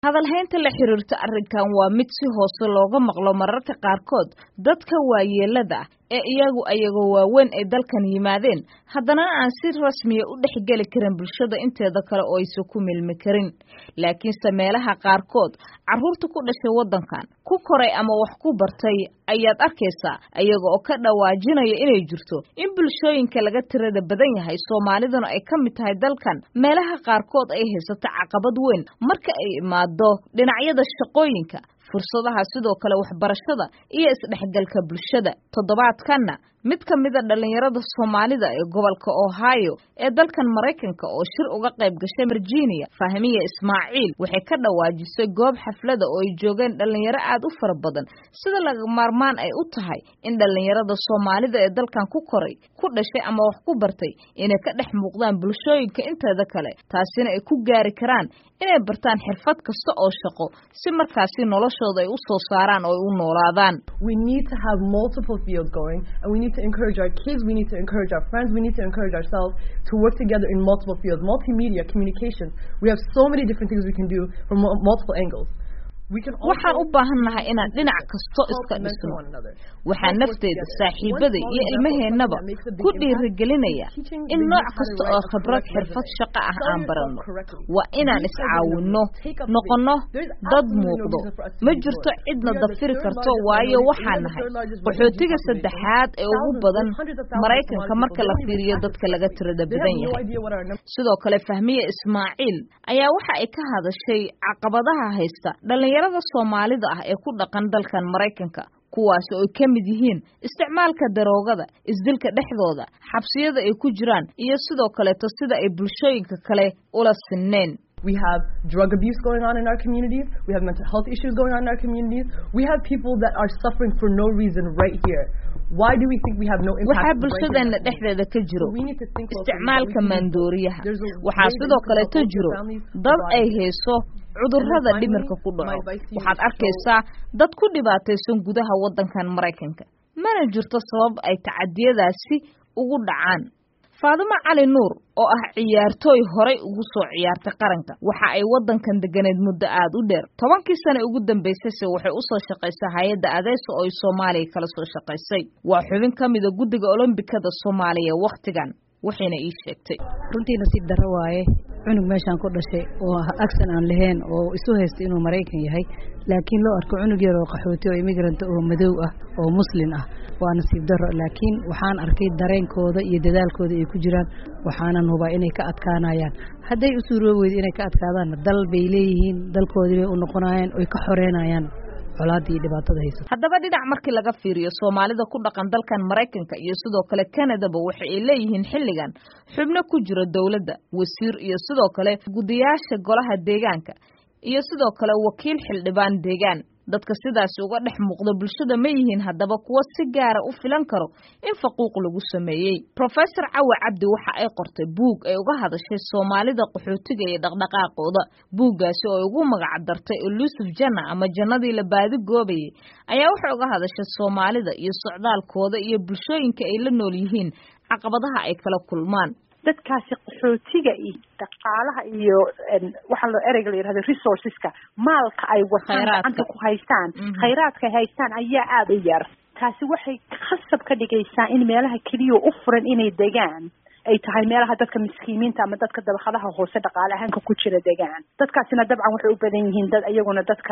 hadalhaynta la xiriirta arrinkan waa mid si hoose looga maqlo mararka qaarkood dadka waayeelada ee iyagoo waaweyn ay dalkan yimaadeen haddana aan si rasmiya u dhexgeli karin bulshada inteeda kale oo aysan ku milmi karin laakiinse meelaha qaarkood carruurta ku dhashay waddankan ku koray ama wax ku bartay ayaad arkaysaa iyaga oo ka dhawaajinaya inay jirto in bulshooyinka laga tirada badan yahay Soomaaliduna ay ka mid tahay dalkan meelaha qaarkood ay haysato caqabad weyn marka ay imaado dhinacyada shaqooyinka fursadaha sidoo kale waxbarashada iyo isdhexgalka bulshada toddobaadkanna mid ka mid ah dhalinyarada Soomaalida ee gobolka Ohio ee dalkan Mareykanka oo shir uga qayb gashay Virginia Fahmiye Ismaaciil waxay ka dhawaajisay goob xaflada oo ay joogeen dhalinyaro aad u fara badan sida laga maarmaan ay u tahay in dhalinyarada Soomaalida ee dalkan ku koray ku dhashay ama wax ku bartay inay ka dhex muuqdaan bulshooyinka inteeda kale taasina ay ku gaari karaan inay bartaan xirfad kasta oo shaqo si markaasi noloshooda ay u soo saaraan oo ay u noolaadaan. We need to have multiple fields going and we need to encourage our kids, we need to encourage our friends, we need to encourage ourselves to work together in multiple fields, multimedia, communication. We have so many different things we can do from multiple angles. waxaan u baahanahay inaan dhinac kasto iska dhisno waxaan nafteeda saaxiibada iyo ilmaheennaba ku dhiirigelinaya in nooc kasta oo khibrad xirfad shaqo ah aan baranno waa inaan iscaawinno noqono dad muuqdo ma jirto cidna dafiri karto waayo waxaan nahay qaxootiga saddexaad ee ugu badan Mareykanka marka la fiiriyo dadka laga tirada badan yahay sidoo kale Fahmiye Ismaaciil ayaa waxa ay ka hadashay caqabadaha haysta dhalinyarada Soomaalida ah ee ku dhaqan dalkan Mareykanka kuwaas oo ka mid yihiin isticmaalka daroogada isdilka dhexdooda xabsiyada ay ku jiraan iyo sidoo kale sida ay bulshooyinka kale ula sineen. We have drug abuse going on in our communities. We have mental health issues going on in our communities. We have people that are suffering for no reason right here. Why do we think we have no impact? Waxa bulshadana dhexdeeda ka jiro isticmaalka maandooriyaha waxa sidoo kale jiro dad ay hayso cudurrada dhimirka ku dhaco waxaad arkaysaa dad ku dhibaataysan gudaha waddankan Mareykanka mana jirto sabab ay tacadiyadaasi ugu dhacaan. Faaduma Cali Nuur oo ah ciyaartooy horay ugu soo ciyaartay qaranka waxa ay waddankan deganeed muddo aad u dheer 10 sano ugu dambeysay waxay u soo shaqaysay hay'adda Adeeso oo Soomaaliya kala soo shaqaysay waa xubin ka mid ah guddiga Olombikada Soomaaliya waqtigan waxayna ii sheegtay runtii nasiib darro waaye cunug meeshan ku dhashay oo aksan aan lahayn oo isu haystay inuu Mareykan yahay laakiin loo arko cunug yar oo qaxooti oo immigrant oo madow ah oo muslim ah waa nasiib darro laakiin waxaan arkay dareenkooda iyo dadaalkooda ay ku jiraan waxaanan hubaa inay ka adkaanayaan hadday u suuroobay inay ka adkaadaan dal bay leeyihiin dalkoodii u noqonayaan oo ka xoreynayaan colaadii dhibaatada hayso haddaba dhinac markii laga fiiriyo Soomaalida ku dhaqan dalkan Mareykanka iyo sidoo kale Canada waxa ay leeyihiin xilligan xubno ku jira dawladda wasiir iyo sidoo kale gudiyaasha golaha deegaanka iyo sidoo kale wakiil xildhibaan deegaan dadka sidaas uga dhex muuqda bulshada ma yihiin haddaba kuwa si gaar ah u filan karo in faquuq lagu sameeyay. Professor Cawa Cabdi waxa ay qortay buug ay uga hadashay Soomaalida qaxootiga iyo dhaqdhaqaaqooda buuggaasi oo ugu magac dartay Elusive Jannah ama jannadii la baadi goobay ayaa waxa uga hadashay Soomaalida iyo socdaalkooda iyo bulshooyinka ay la nool yihiin caqabadaha ay kala kulmaan. dadkaasi qaxootiga iyo dhaqaalaha iyo waxa loo ereyga yiraahdo resourceska maalka ay wataan ku haystaan khayraadka haystaan ayaa aad u yar taasi waxay khasab ka dhigaysaa in meelaha kaliya u furan inay degaan ay tahay meelaha dadka miskiimiinta ama dadka dabaqadaha hoose dhaqaale ahaanka ku jira degaan dadkaasina dabcan waxay u badan yihiin dad ayaguna dadka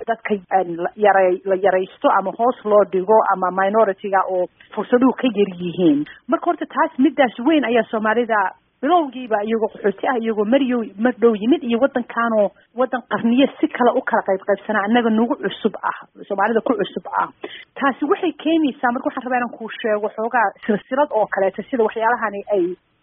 yaraysto ama hoos loo dhigo ama minority-ga oo fursaduhu ka yar yihiin marka horta taas midaas weyn ayaa Soomaalida bilowgiiba iyagoo qaxooti ah iyagoo mardhow yimid iyo waddan qarniye si kale u kala qaybsanaa annaga nagu cusub ah Soomaalida ku cusub ah taasi waxay keenaysaa marka waxaan rabaa inaan ku sheego xoogaa silsilad oo kale sida waxyaalahani ay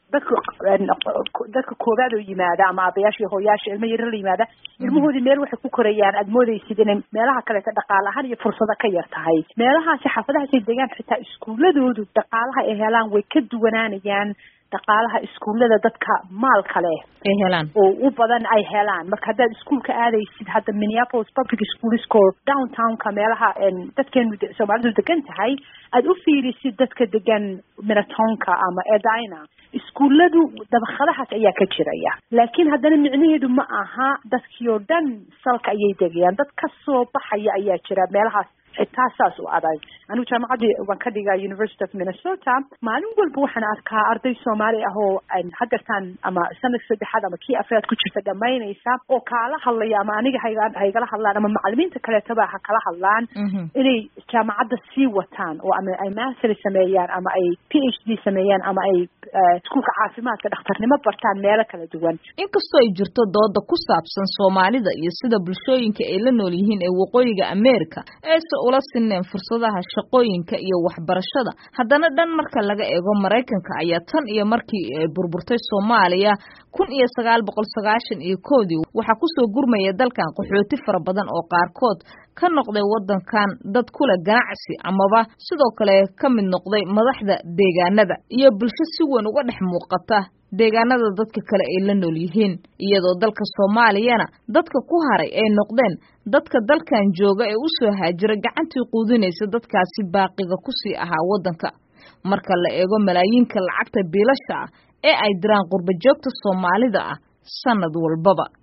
dadka koobaad oo yimaada ama abayaashii hooyaashii ilmo yar la yimaada ilmahoodii meel waxay ku korayaan aad moodaysid inay meelaha kale ka dhaqaale ahaan iyo fursado ka yar tahay meelahaasi xaafadahaasi deegaan xitaa iskuuladoodu dhaqaalaha ay helaan way ka duwanaanayaan dhaqaalaha iskuullada dadka maalka leh ay helaan oo u badan ay helaan marka haddaad iskuulka aadaysid hadda Minneapolis Public School Score downtownka meelaha dadkeenu Soomaalidu degan tahay aad u fiirisid dadka degan Minnetonka ama Edina iskuulladu dabaqadahaas ayaa ka jiraya laakiin haddana micnaheedu ma aha dadkii oo dhan salka ayay degayaan dad ka soo baxaya ayaa jira meelahaas xitaa saas u adag anigu jaamacadii waan ka dhigaa University of Minnesota maalin walba waxaan arkaa arday Soomaali ah oo haddartaan ama sanadka saddexaad ama kii afraad ku jirta dhamaynaysa oo kala hadlaya ama aniga haygala hadlaan ama macallimiinta kaleetaba ha kala hadlaan inay jaamacadda sii wataan oo ama ay master sameeyaan ama ay PhD sameeyaan ama ay iskuulka caafimaadka dhakhtarnimo bartaan meelo kala duwan inkastoo ay jirto dooda ku saabsan Soomaalida iyo sida bulshooyinka ay la nool yihiin ee waqooyiga America ee ula sineen fursadaha shaqooyinka iyo waxbarashada haddana dhan marka laga eego Mareykanka ayaa tan iyo markii ay burburtay Soomaaliya 1991 waxa ku soo gurmaya dalkan qaxooti fara badan oo qaarkood ka noqday wadankan dad kula ganacsi amaba sidoo kale ka mid noqday madaxda deegaanada iyo bulsho si weyn uga dhex muuqata deegaanada dadka kale ay la nool yihiin iyadoo dalka Soomaaliyana dadka ku haray ay noqdeen dadka dalkan jooga ee u soo haajiray gacantii quudinaysa dadkaasi baaqiga ku sii ahaa wadanka marka la eego malaayiinka lacagta biilasha ee ay diraan qurba joogta Soomaalida ah sanad walbaba